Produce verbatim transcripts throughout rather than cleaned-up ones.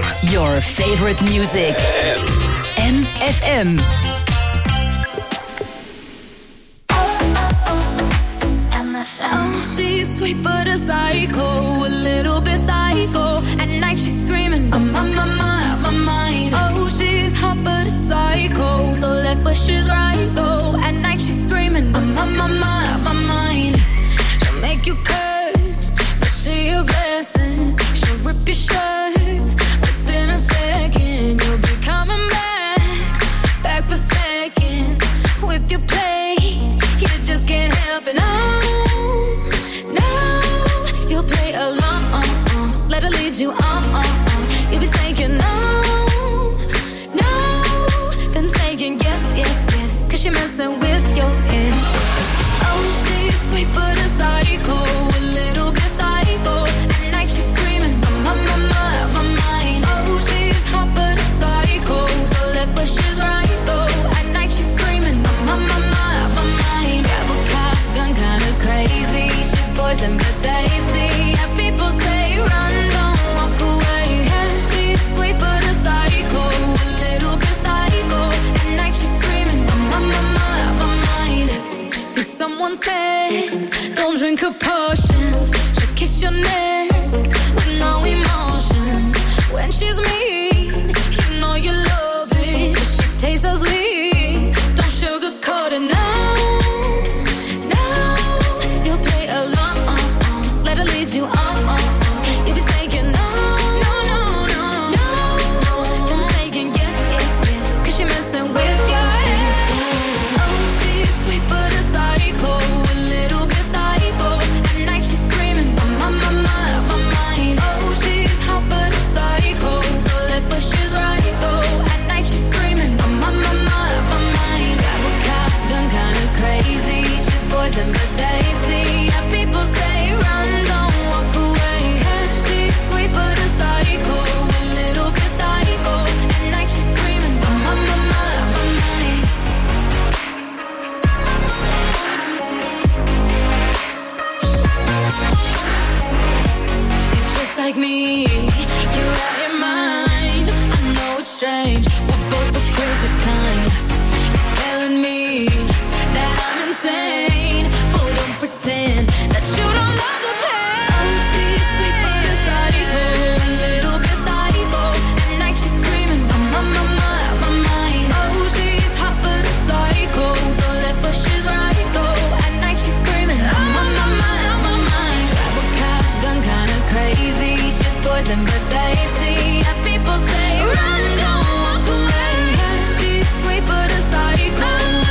vier. Your favorite music. M F M. She's sweet but a psycho, a little bit psycho. At night she's screaming, I'm on my mind, my mind. Oh, she's hot but a psycho, so left but she's right though. At night she's screaming, I'm on my mind, my mind. She'll make you curse, but she a blessing. She'll rip your shirt within a second. You'll be coming back, back for seconds. With your play, you just can't help it. No. You'll play along, let her lead you on, on, on. You'll be saying no, no, then saying yes, yes, yes, cause you're messing with your head. Oh, she's sweet but a psycho, a little bit psycho. At night she's screaming, my, my, my, my mind. Oh, she's hot but a psycho, so left but she's right though. At night she's screaming, my, my, my, my mind. Grab a cop, gun kinda crazy, she's poison but tasty. Someone said, don't drink her potions. She'll kiss your neck with no emotion. When she's mean, you know you love it. But she tastes so sweet, don't sugarcoat it, no, no. You'll play along, let her lead you on. You'll be saying no, no, no, no, no. Then saying yes, yes, yes, cause you're messing with your poison but tasty. Yeah, people say run, don't walk away. Cause she's sweet but a psycho, a little bit psycho. At night she's screaming, I'm on my mind, my mind. You're just like me, you're out your mind. I know it's strange, we're both the crazy kind. You're telling me that I'm insane. Pretend that you don't love the pain. Oh, she's sweet but a psycho, a little bit psycho. At night she's screaming, I'm on my mind, my mind. Oh, she's hot but a psycho, so left but she's right though. At night she's screaming, I'm on my mind, my mind. Grab a cop, gun kinda crazy. She's poison but tasty. Yeah, people say run, don't walk away. Yeah, she's sweet but a psycho.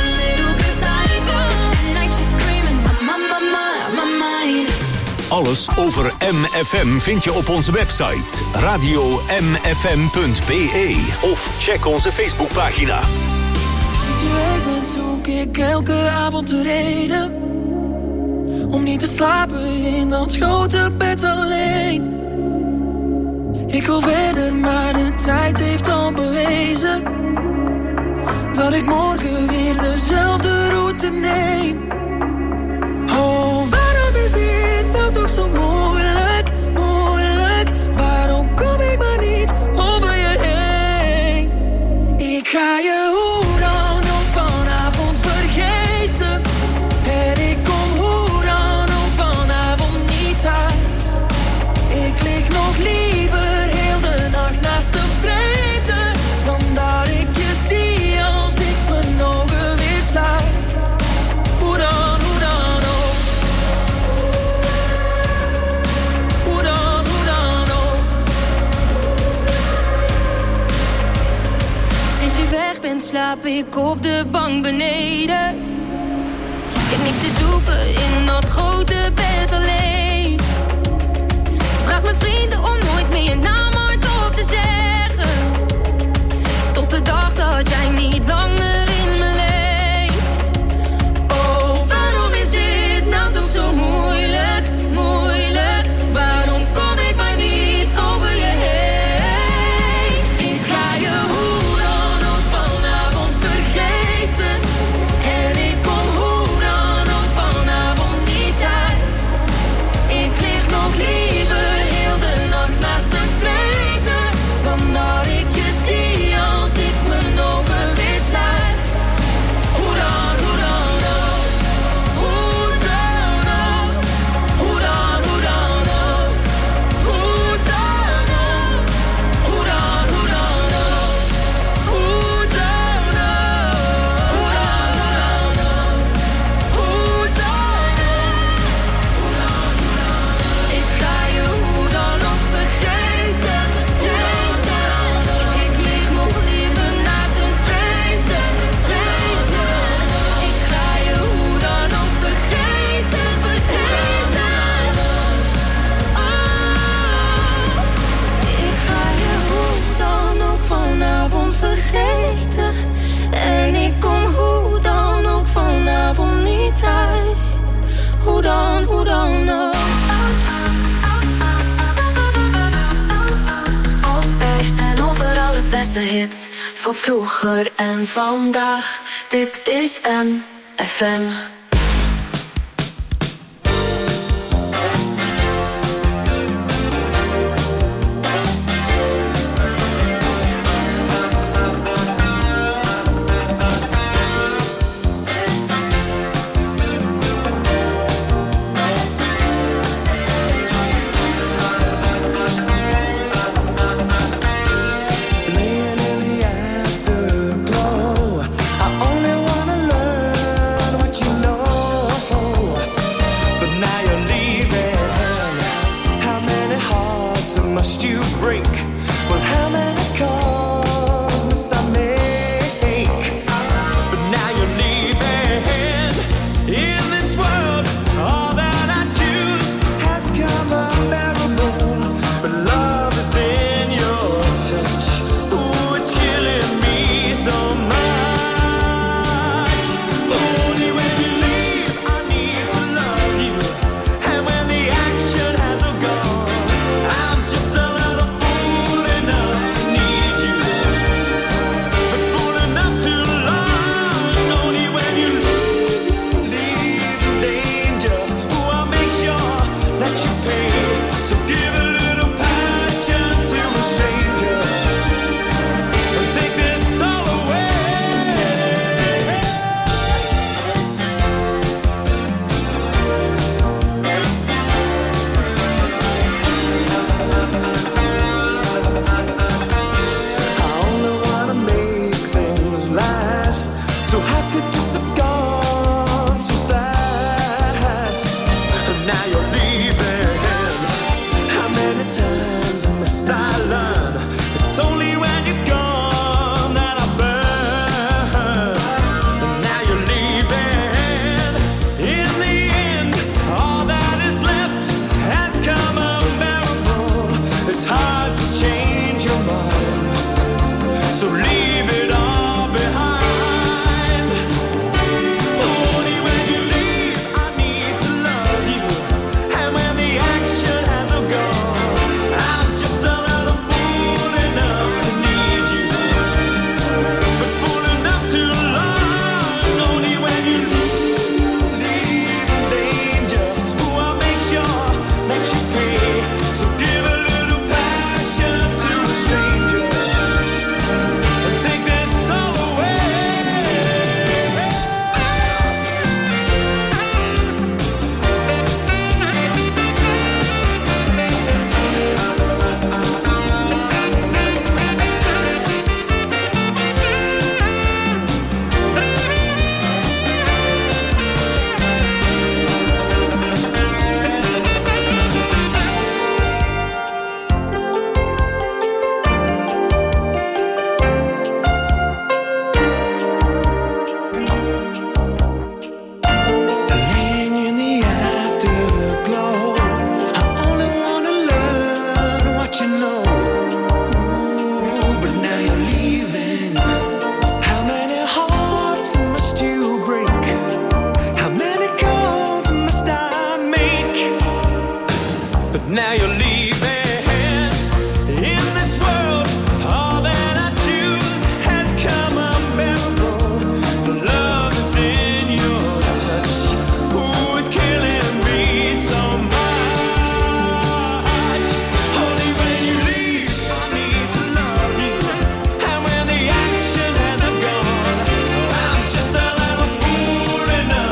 Alles over M F M vind je op onze website radio m f m punt b e of check onze Facebookpagina. Sinds je weg bent zoek ik elke avond de reden om niet te slapen in dat grote bed alleen. Ik wil verder, maar de tijd heeft al bewezen dat ik morgen weer dezelfde route neem. Oh, waarom is dit nou toch zo moeilijk, moeilijk? Waarom kom ik maar niet over je heen? Ik ga je hoe dan ook vanavond vergeten. En ik kom hoe dan ook vanavond niet thuis. Ik lig nog liever heel de nacht naast de vreemde dan dat ik je zie als ik mijn ogen weer sluit. Hoe dan? Bent, slaap ik op de bank beneden. Ik heb niks te zoeken in dat grote bed alleen. Vraag mijn vrienden om nooit meer je naam hardop te zeggen. Tot de dag dat jij niet langer in me leeft. Oh, waarom is dit nou toch zo moeilijk, moeilijk? Waarom kom ik maar niet over je heen? Ik ga je hoe you don't know. En overal de beste hits voor vroeger en vandaag. Dit is M F M.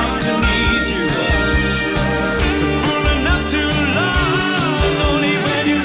When you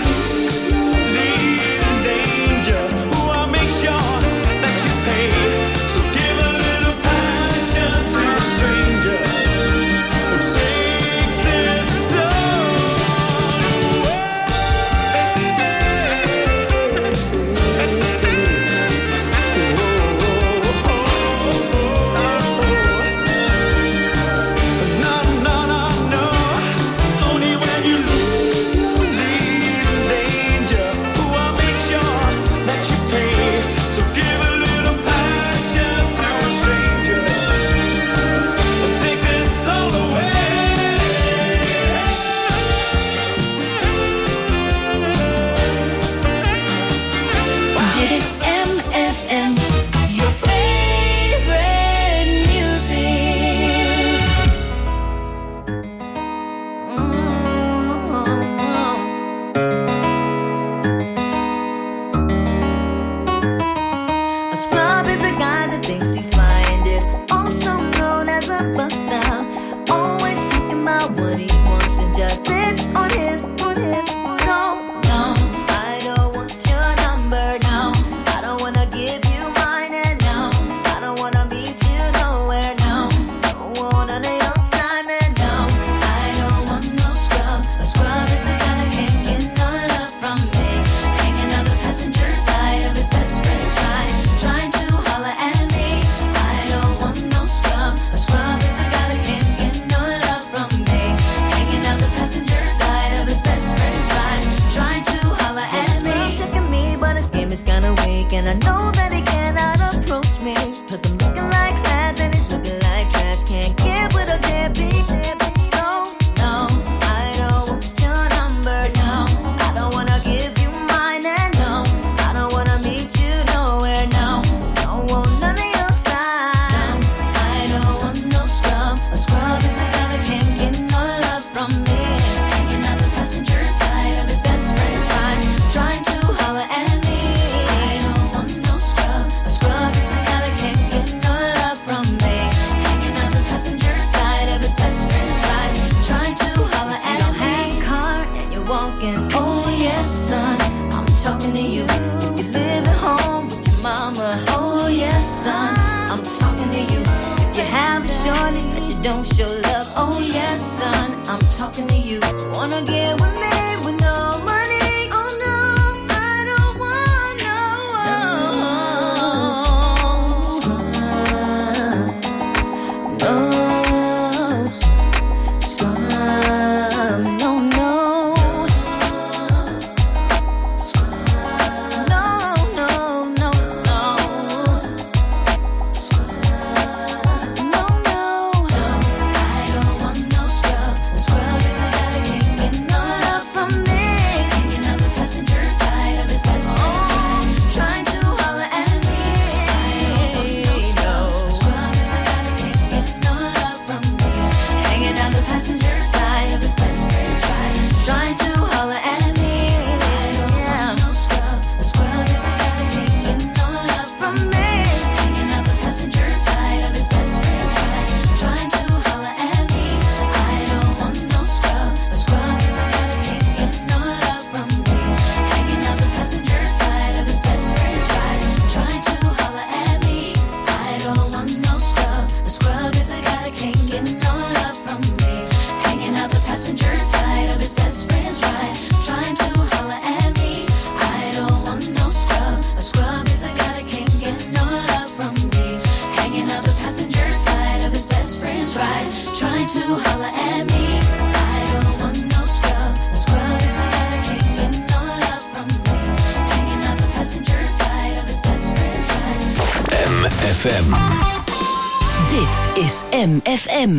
thinking, oh yes, son, I'm talking to you. If you live at home with your mama, oh yes, son, I'm talking to you. If you have a shorty that you don't show love, oh yes, son, I'm talking to you. Wanna get with me with no money? Oh no, I don't want no. Scrub, no. Scrub, no, no. Scrub, no, no, no, no. Scrub, no, no. I don't want no scrub. The scrub is a guy that can't get no love from me. Hanging out the passenger side of his best friend's ride, trying to holler at me. I don't want no scrub. The scrub is a guy that can't get no love from me. Hanging out the passenger side of his best friend's ride, trying to holler at me. I don't want no scrub. The scrub is a guy that can't get no love from me. Hanging out the passenger side of his best friend's ride, trying to holler at me. I don't want no scrub. The scrub is a guy that can't get no love from me. Hanging out the passenger side of his best friend's ride, trying to holler at me. I don't want no scrub. The scrub is a guy that can't get no love from me. Hanging out the passenger side of his best friend's ride, trying to holler at me. I don't want no scrub. A scrub is a guy that can't get no love from me. Hanging out the passenger side of his best friend's ride, trying to holler at me. I don't want no scrub. A scrub is a guy that can't get no love from me. Hanging out the passenger side of his best friend's ride. M F M. Dit is M F M.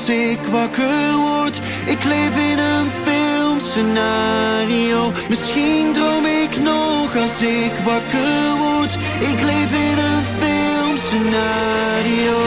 als ik wakker word. Ik leef in een filmscenario. Misschien droom ik nog als ik wakker word. Ik leef in een filmscenario.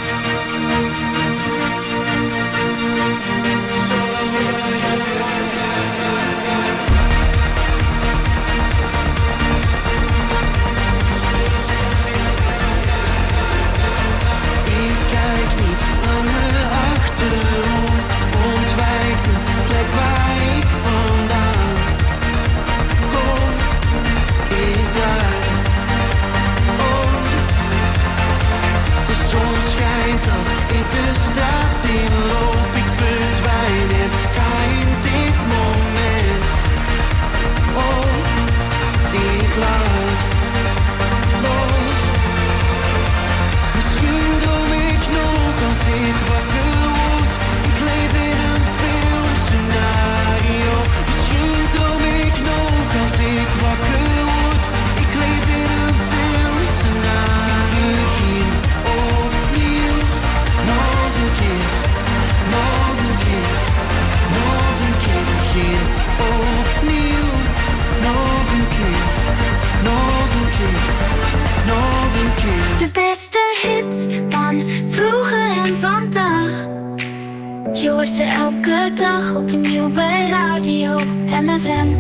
De beste hits van vroeger en vandaag. Je hoort ze elke dag opnieuw bij Radio M F M.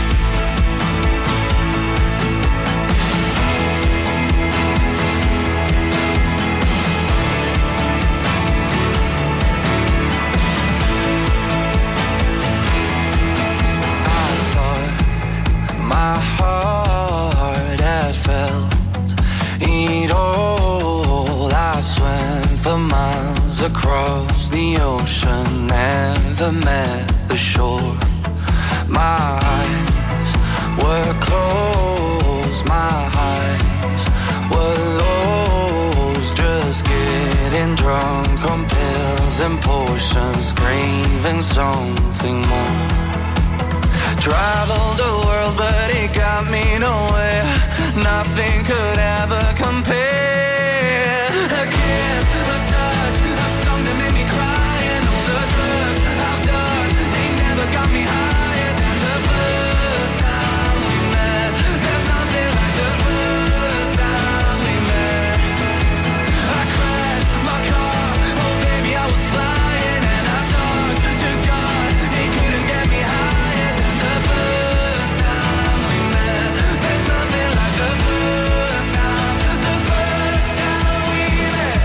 My heart had felt it all. I swam for miles across the ocean, never met the shore. My eyes were closed, my eyes were lost, just getting drunk on pills and potions, craving something more. Traveled the world, but it got me nowhere. Nothing could ever compare. A kiss, a touch, a song that made me cry, and all the drugs I've done, they never got me higher than the first time we met. There's nothing like the first time we met. I crashed my car, oh baby I was flying, and I talked to God, he couldn't get me higher than the first time we met. There's nothing like the first time, the first time we met.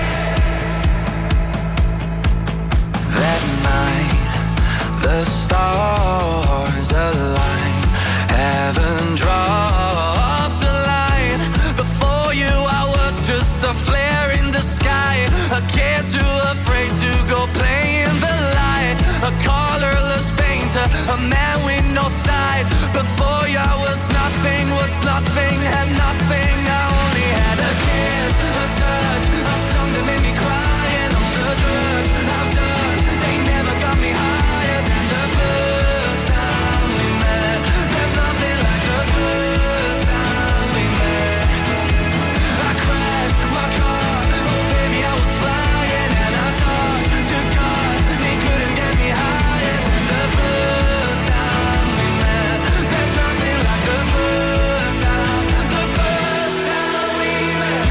That night, the stars aligned, heaven dropped a line. Before you I was just a flare in the sky, a kid too afraid to go play in the light, a colorless painter, a man with no side. Before you I was nothing, was nothing, had nothing. I only had a kiss, a touch, a song that made me cry, and all the drugs I've done, they never got me higher than the first time we met. There's nothing like the first time we met. I crashed my car, oh baby I was flying, and I talked to God, he couldn't get me higher than the first time we met. There's nothing like the first time, the first time we met.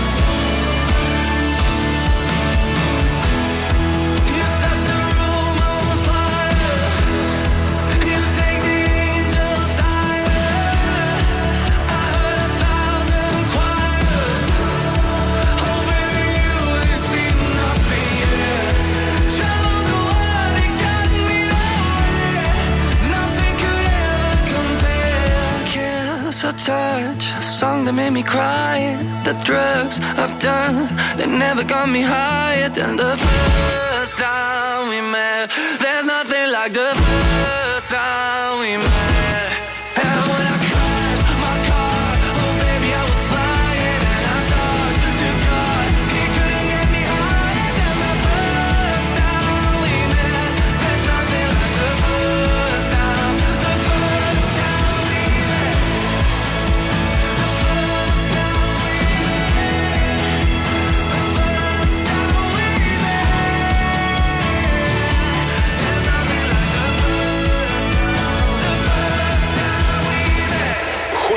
You set the room on fire, you take the angels higher. I heard a thousand choirs, oh baby you ain't seen nothing yet. Traveled the world, it got me nowhere. Nothing could ever compare. Kiss, a touch, a song that made me cry. The drugs I've done, they never got me higher than the first time we met. There's nothing like the first time we met. And when I crashed my car, oh baby I was flying, and I talked to God, he couldn't get me higher than the first time we met. There's nothing like the first time, the first time we met. The first time we met. The first time we met.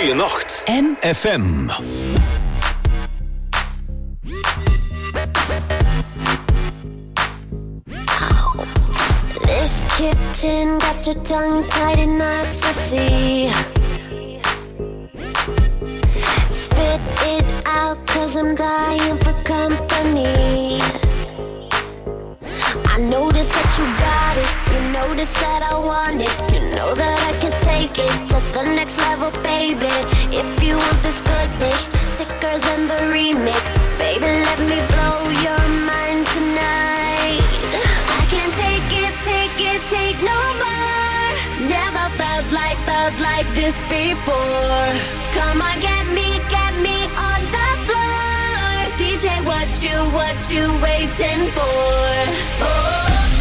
Goeienacht. M F M. This kitten got your tongue tied in ecstasy. Spit it out, cause I'm dying for company. I noticed that you got it. You noticed that I want it. You know that I can take it to the next level, baby. If you want this goodness, sicker than the remix, baby, let me blow your mind tonight. I can't take it, take it, take no more. Never felt like, felt like this before. Come on, get me, get me on the floor. D J, what you, what you waiting for? Oh.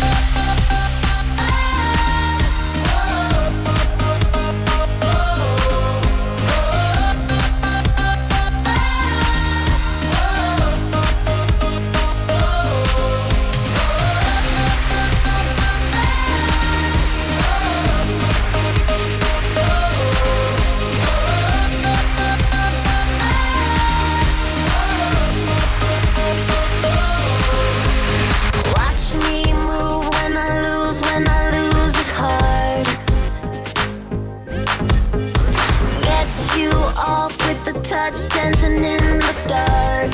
Touch dancing in the dark.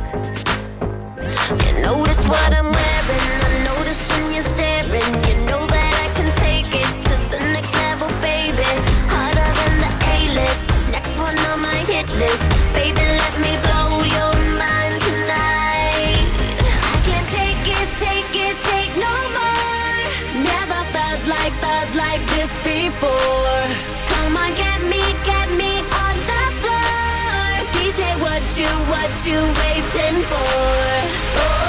You notice what I'm wearing, I notice when you're staring. You know that I can take it to the next level, baby. Harder than the A-list, next one on my hit list. Baby, let me blow your mind tonight. I can't take it, take it, take no more. Never felt like, felt like this before. Come on, get me, get me on the floor. D J, what you, what you waiting for? Oh.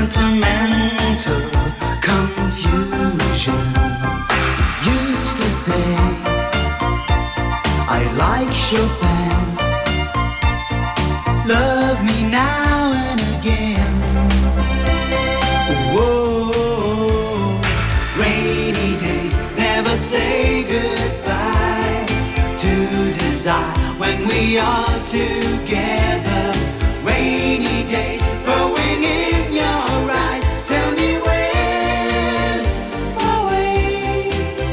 sentimental confusion. Used to say desire when we are together. Rainy days growing in your eyes. Tell me where's my way?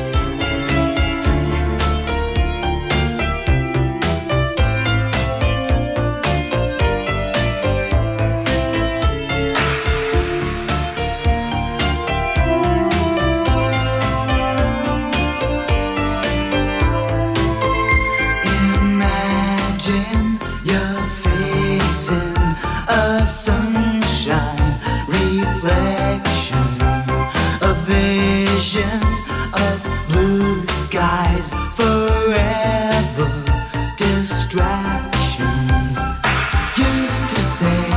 Imagine you're facing a sunshine reflection, a vision of blue skies, forever distractions. Used to say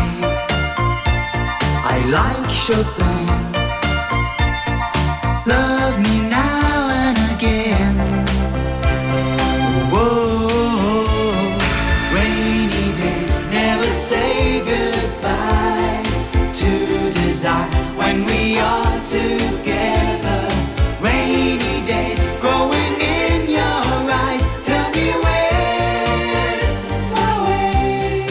I like Chopin, love me now and again. Whoa, rainy days never say goodbye to desire when we are together. Rainy days growing in your eyes. Tell me where's my way?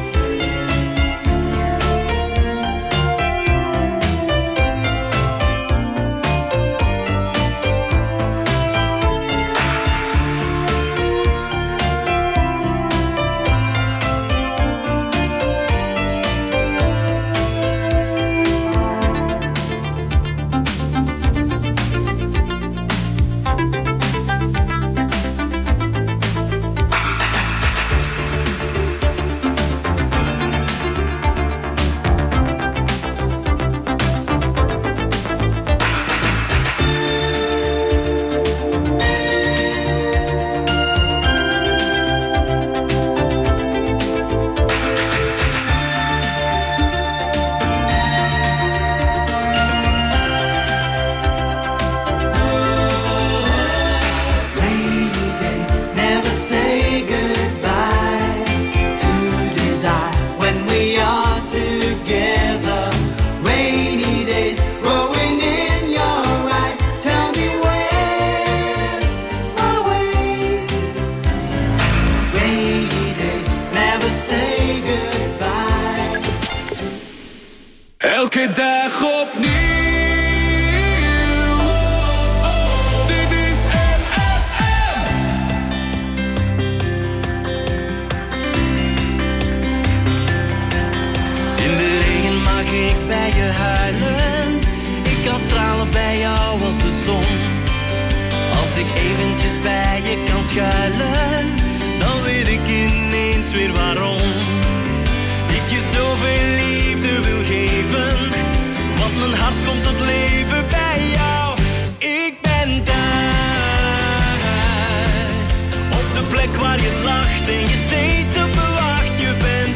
Rainy days never say goodbye to desire when we are together. Rainy days growing in your eyes. Tell me where's my way? Rainy days never say goodbye. Elke dag opnieuw. Dit is M F M. In de regen mag ik bij je huilen. Ik kan stralen bij jou als de zon. Als ik eventjes bij je kan schuilen, dan weet ik ineens weer waarom. Ik je zoveel liefde wil geven, want mijn hart komt tot leven bij jou. Ik ben thuis, op de plek waar je lacht en je steeds op me wacht. Je bent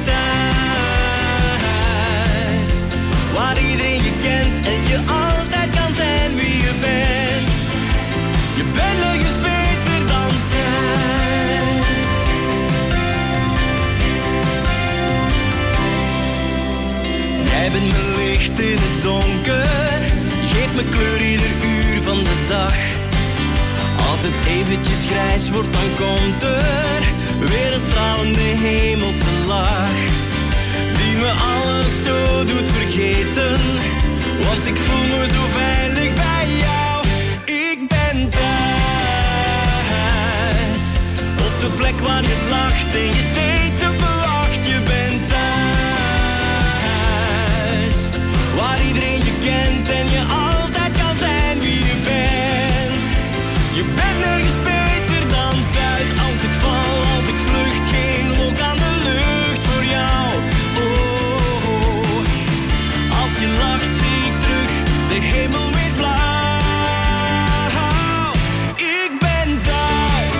thuis, waar iedereen je kent en je altijd kan zijn wie je bent. Je bent nergens beter dan thuis. Jij bent mijn licht in het donker, je geeft me kleur ieder uur van de dag. Als het eventjes grijs wordt, dan komt er weer een stralende hemelse lach, die me alles zo doet vergeten, want ik voel me zo veilig bij jou. Ik ben thuis, op de plek waar je lacht en je steeds op me wacht. Je bent thuis, waar iedereen je kent en je altijd kan zijn wie je bent. Je bent nergens beter dan thuis. Als ik val, als ik vlucht, geen wolk aan de lucht voor jou. Oh, oh. Als je lacht zie ik terug de hemel weer blauw. Ik ben thuis.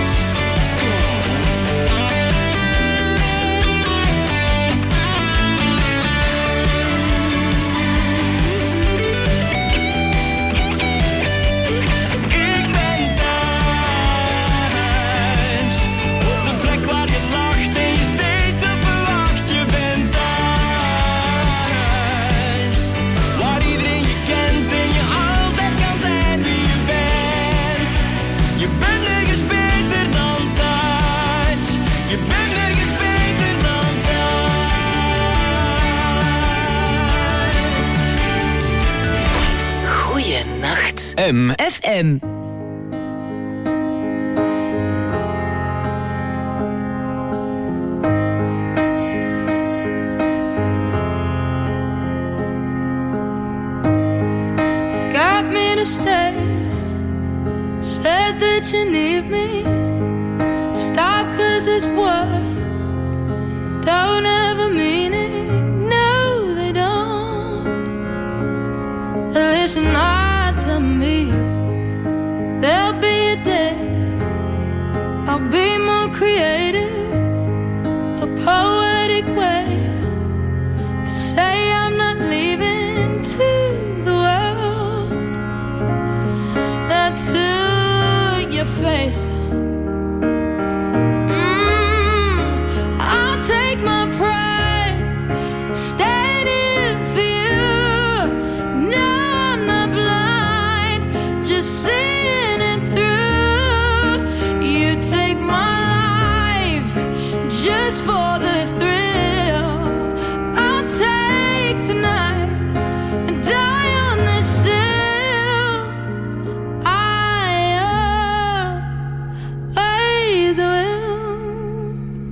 M F M. Got me to stay. Said that you need me. Stop 'cause it's words don't ever mean it. No, they don't. Listen hard to me. There'll be a day I'll be more creative, a poetic way to say I'm not leaving to the world, not to your face. Mm, I'll take my pride, standing for you. No, I'm not blind, just seeing it through. You take my life just for the thrill. I'll take tonight and die on this hill. I always will.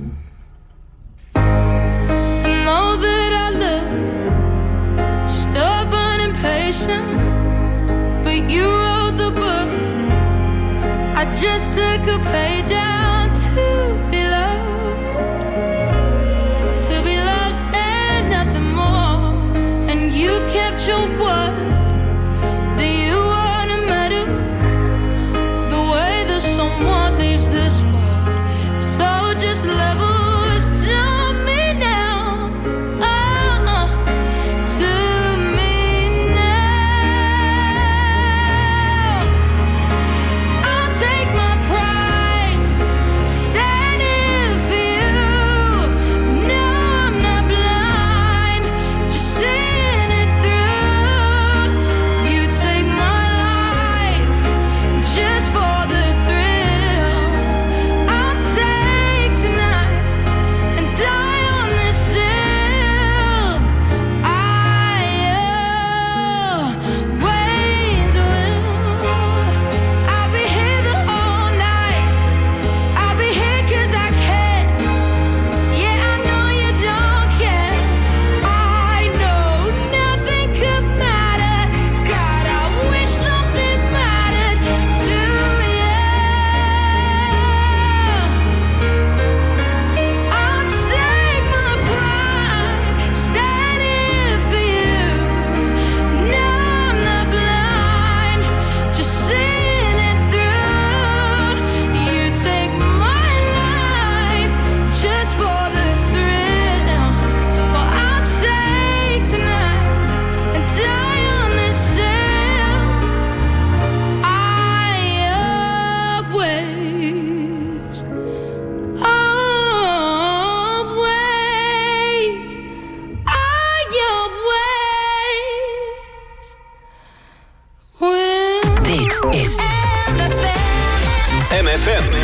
I know that I look stubborn and patient, but you wrote the book. I just took a page out to be loved, to be loved and nothing more. And you kept your word. Do you want a medal? The way that someone leaves this world. So just level is to me now. Oh, uh, to me now. I'll take my pride, standing for you. No, I'm not blind, just seeing it through. You take my life just for the thrill. I'll take tonight and die on this hill. I always will. I'll be here the whole night. I'll be here 'cause I can. Yeah, I know you don't care. I know nothing could matter. God, I wish something mattered to you. I'll take my pride, standing for you. No, I'm not blind, just seeing it through. You take my life just for the thrill. Well, I'll take tonight and die on this hill. I always, always, I always will. Dit is M F M.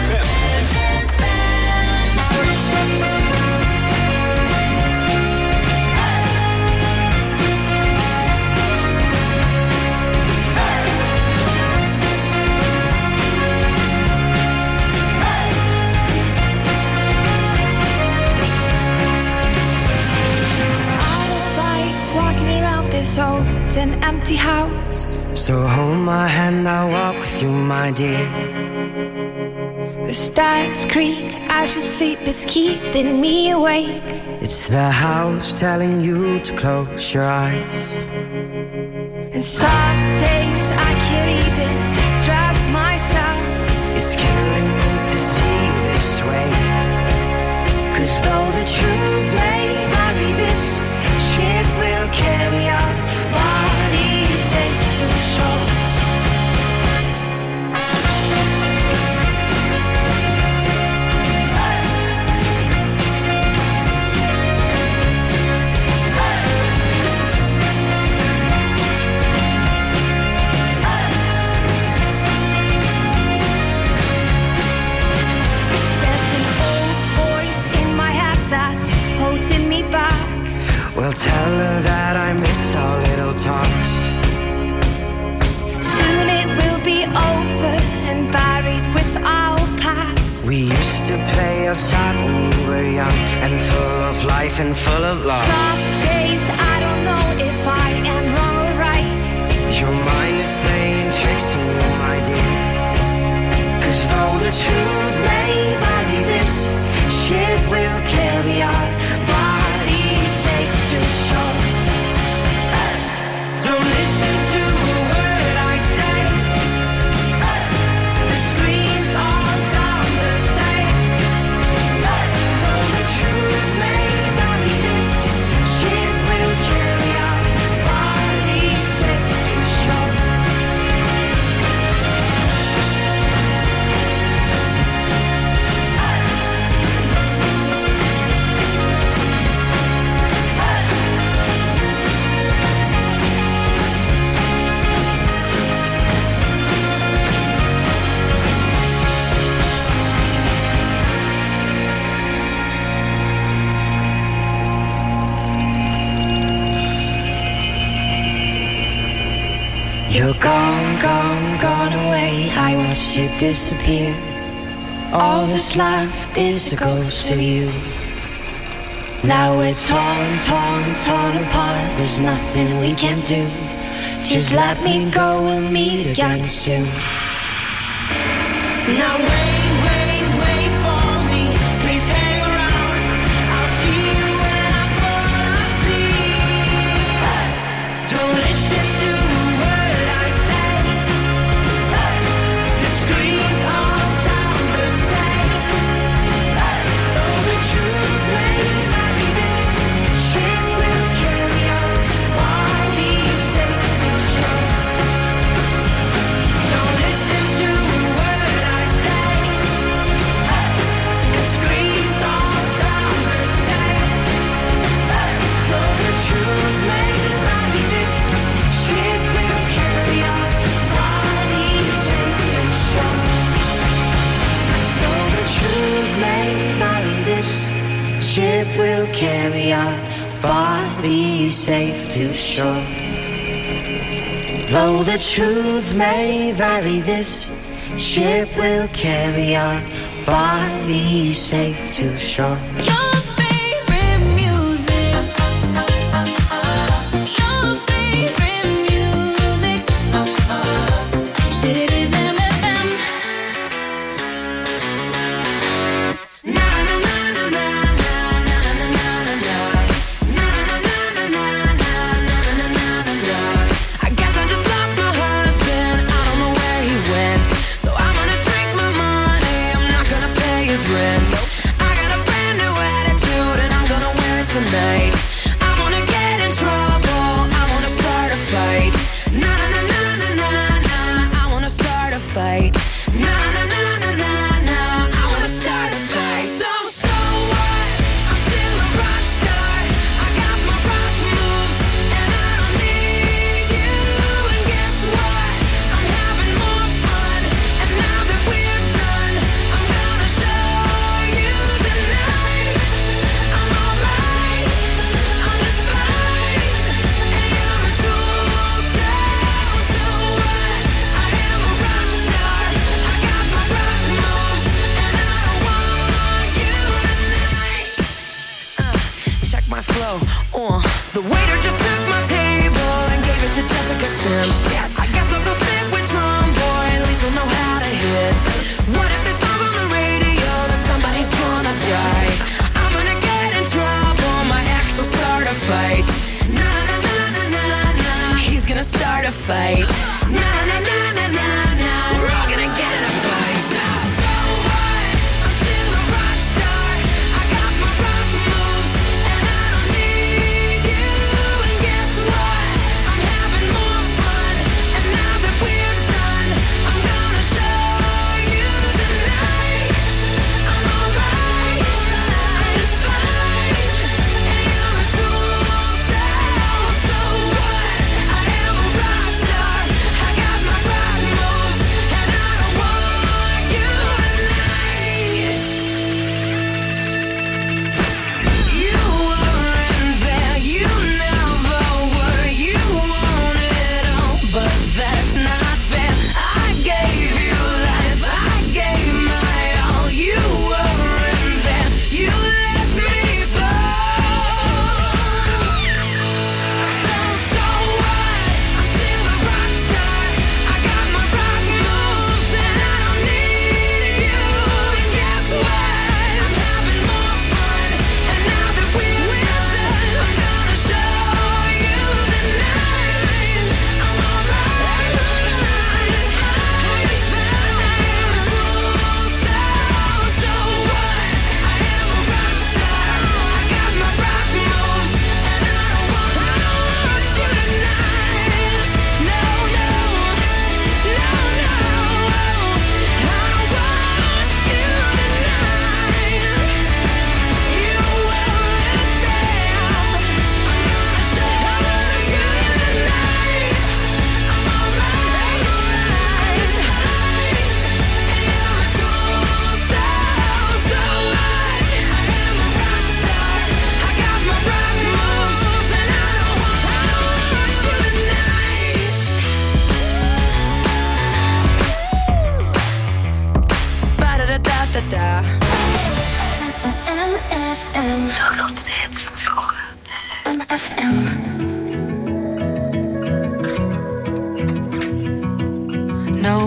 Like walking around this old and empty house. So hold my hand, I'll walk with you, my dear. The stars creak as you sleep, it's keeping me awake. It's the house telling you to close your eyes. And some days I can't even trust myself. It's killing me to see you this way. 'Cause though the truth may vary, this ship will carry our bodies safe to the shore. There's an old voice in my head that's of life and full of love. Some days I don't know if I am wrong or right. Your mind is playing tricks on you, my dear. Cause though the truth may vary, this ship will carry our bodies safe to shore. Don't listen to a word I say. The screams all sound the same. Though the truth may vary, this ship will carry our bodies safe to shore. You're gone, gone, gone away. I watched you disappear. All that's left is a ghost of you. Now we're torn, torn, torn apart. There's nothing we can do. Just let me go, we'll meet again soon. Now wait, wait, wait for me. Please hang around. I'll see you when I fall asleep. Don't listen to a word I say. The screams all sound the same. Though the truth may vary, this ship will carry our bodies safe to shore. Don't listen to a word I say. The screams all sound the same. Though the truth may vary, this ship will carry our bodies safe to shore. Though the truth may vary, this ship will carry our bodies safe to shore. Though the truth may vary, this ship will carry our bodies safe to shore. Your favorite music. Your favorite music. It is M F M. Na na na na na na na na na na na. Na na na na na na na na na na. I guess I just lost my husband. I don't know where he went. So I'm gonna drink my money. I'm not gonna pay his rent. I got a brand new attitude and I'm gonna wear it tonight. I wanna get in trouble. I wanna start a fight. Na na na na na na na. I wanna start a fight. Na na na na na na. I wanna start a fight. So so what? I'm still a rock star. I got my rock moves and I don't need you. And guess what? I'm having more fun. And now that we're done, I'm gonna show you tonight. I'm alright. I'm just fine. And you're a tool. So so what? I am a rock star. I got my rock moves and I don't want you tonight. Uh, check my flow. Uh, the waiter just took my table and gave it to Jessica Sims. I guess I'll go sit with Tom Boy. At least I'll know how to hit. What if this song's on the radio? Then somebody's gonna die. I'm gonna get in trouble. My ex will start a fight. Na na na na na na. He's gonna start a fight. Na na na na na na. We're all gonna get in a fight. So, so what? I'm still a rock star. I got my rock moves and I don't need you. And guess what? I'm having more fun. And now that we're done, I'm gonna show you tonight. I'm alright. I'm just fine. And you're a tool. So, so what? I am a rock star.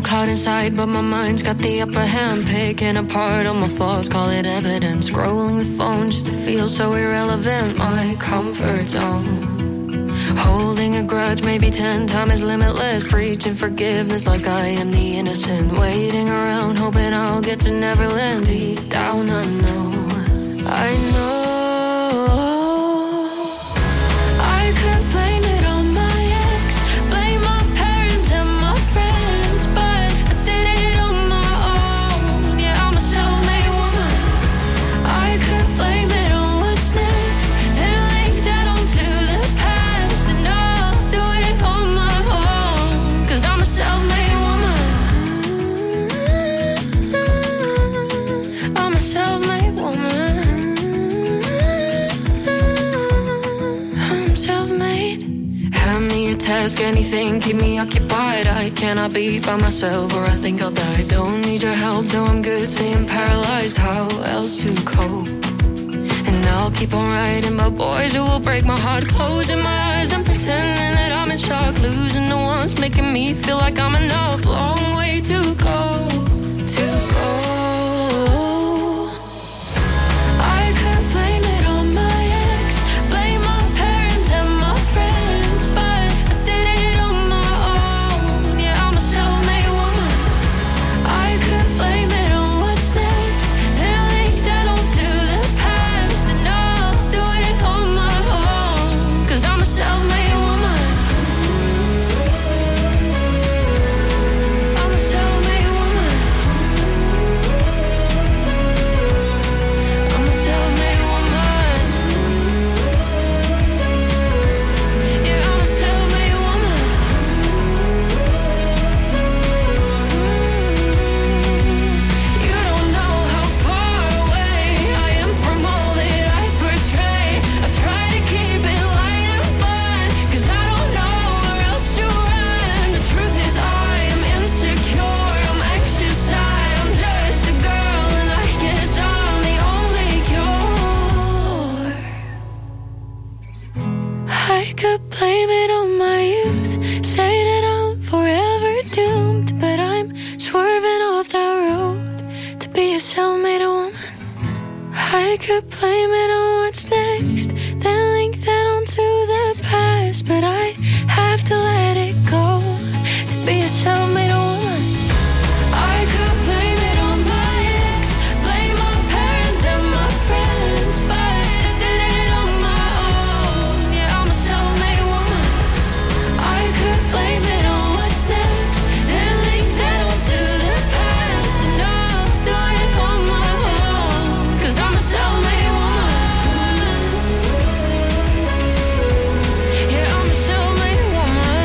cloud inside, but my mind's got the upper hand. Picking apart all my flaws, call it evidence. Scrolling the phone just to feel so irrelevant. My comfort zone, holding a grudge, maybe ten times as limitless. Preaching forgiveness like I am the innocent. Waiting around, hoping I'll get to Neverland. Deep down I know, I know I could blame it on my ex, blame my parents and my friends, but I did it on my own. Yeah, I'm a self-made woman. I could blame it on what's next, then link that onto the past, and I'll do it on my own, 'cause I'm a self-made woman. I'm a self-made woman. I'm self-made. Hand me a task, anything, keep me occupied. I cannot be by myself or I think I'll die. Don't need your help, though I'm good, staying paralyzed. How else to cope? And I'll keep on writing about boys who will break my heart, closing my eyes and pretending that I'm in shock, losing the ones making me feel like I'm enough. Long way to go, to go. I could blame it on my ex, blame my parents and my friends, but I did it on my own. Yeah, I'm a self-made woman. I could blame it on what's next, then link that onto the past, and I'll do it on my own, 'cause I'm a self-made woman. I'm a self-made woman. I'm a self-made woman. Yeah, I'm a self-made woman. You don't know how far away I am from all that I portray. I try to keep it light and fun, 'cause I don't know where else to run. The truth is I am insecure, I'm anxious, I'm just a girl, and I guess I'm the only cure. I could blame it on my youth, say that I'm forever doomed, but I'm swerving off that road to be a self-made woman. I could blame it on what's next, then link that onto the past, but I have to let it go to be a self-made woman. I could blame it on my ex, blame my parents and my friends, but I did it on my own. Yeah, I'm a self-made woman. I could blame it on what's next, then link that onto the past, and I'll do it on my own, 'cause I'm a self-made woman. Yeah, I'm a self-made woman.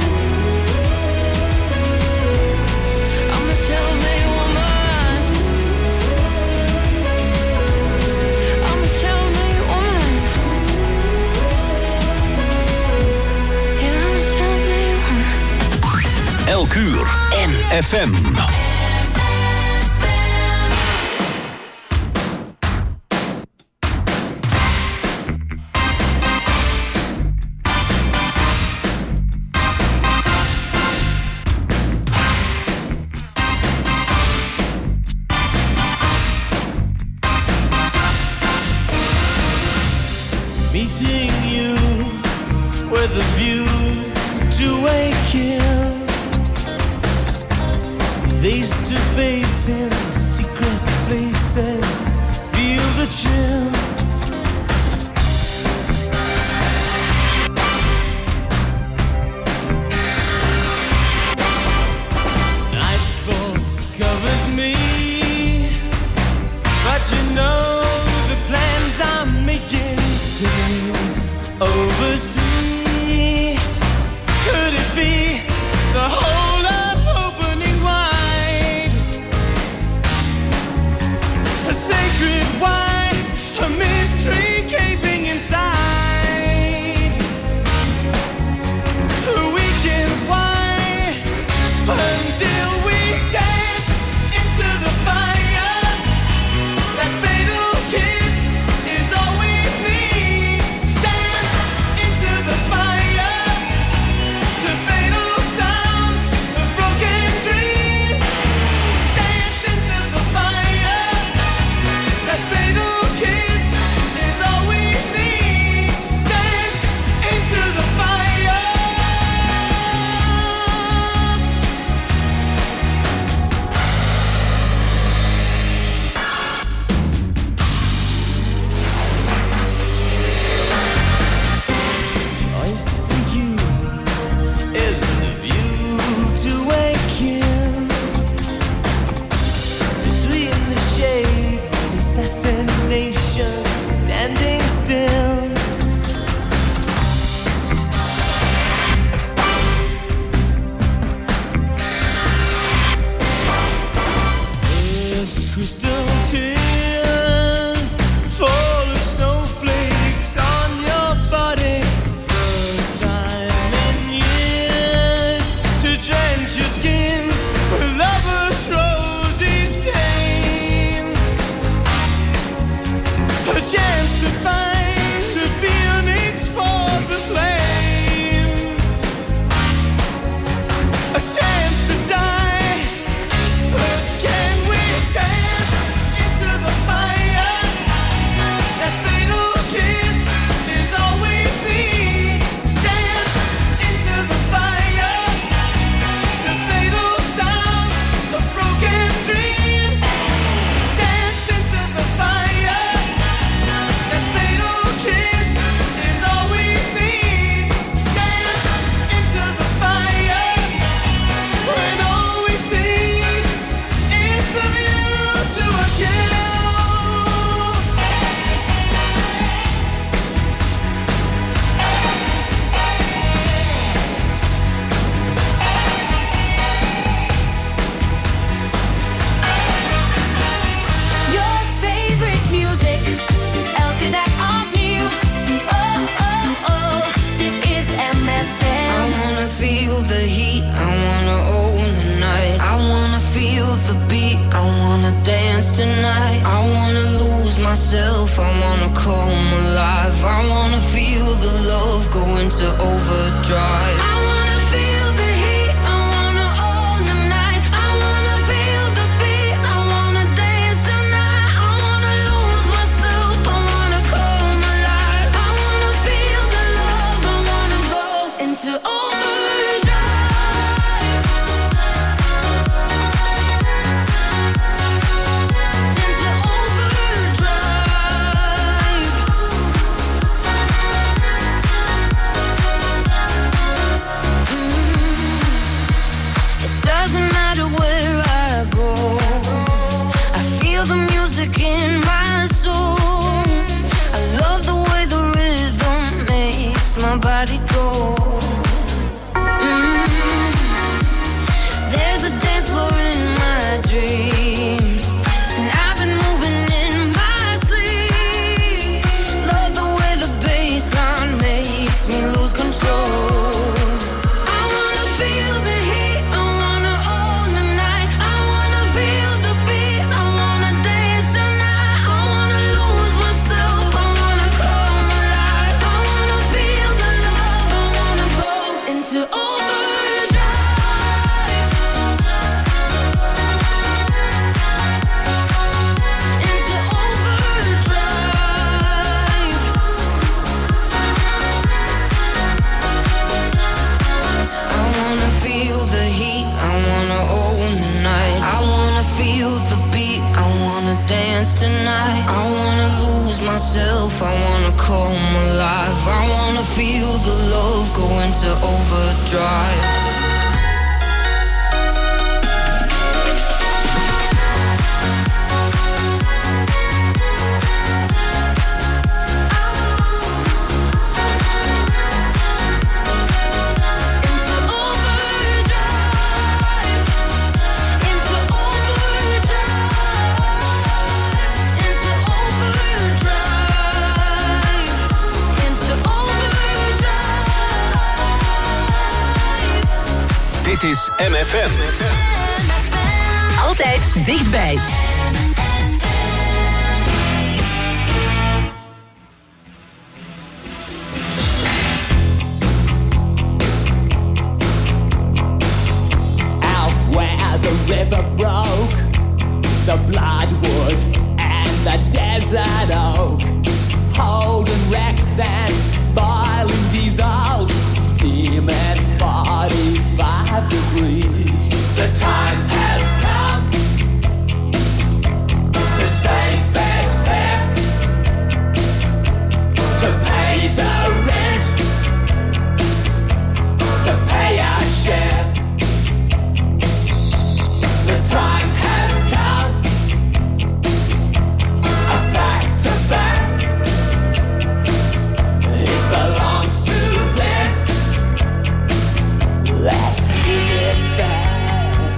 I'm a self-made woman. I'm a self-made woman. Yeah, I'm a self-made woman. Elk uur M F M. Meeting you with a view to a kill, face to face in secret places, feel the chill. Nightfall covers me, but you know the plans I'm making stay overseas. Could it be the whole of opening wide? A sacred wine, a feel the heat, I wanna own the night. I wanna feel the beat, I wanna dance tonight. I wanna lose myself, I wanna come alive. I wanna feel the love go into overdrive. I wanna feel the heat, I wanna own the night. I wanna feel the beat, I wanna dance tonight. I wanna lose myself, I wanna come alive. I wanna feel the love, I wanna go into overdrive. In my soul, I love the way the rhythm makes my body go. Mm. There's a dance floor in my dreams, and I've been moving in my sleep. Love the way the bassline makes me lose control. Dance tonight. I wanna lose myself, I wanna come alive. I wanna feel the love go into overdrive. Dit is M F M. Altijd dichtbij. Out where the river broke, the bloodwood and the desert oak, holding wrecks and boiling diesels, steaming forty-five degrees. The time has come to save fair's fair, to pay the rent, to pay our share. The time has come, a fact's a fact, it belongs to them. Let's give it back.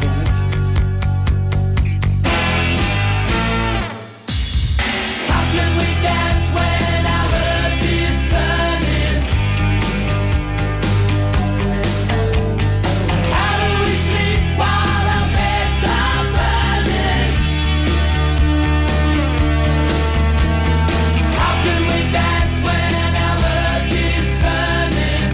How can we dance when our earth is turning? How do we sleep while our beds are burning? How can we dance when our earth is turning?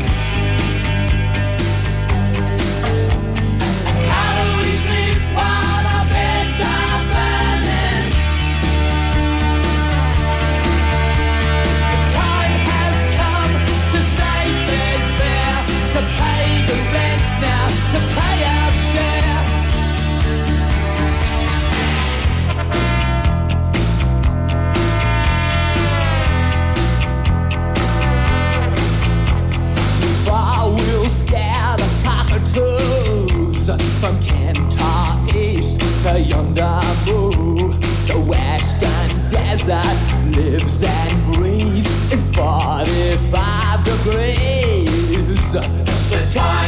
How do we sleep while our beds are burning? The time has come to save fair's fair, to pay the rent now, to pay our share. Far we'll scare the cockatoos from Kentar East to yonder Moo. The western desert lives and breathes in forty-five degrees. The time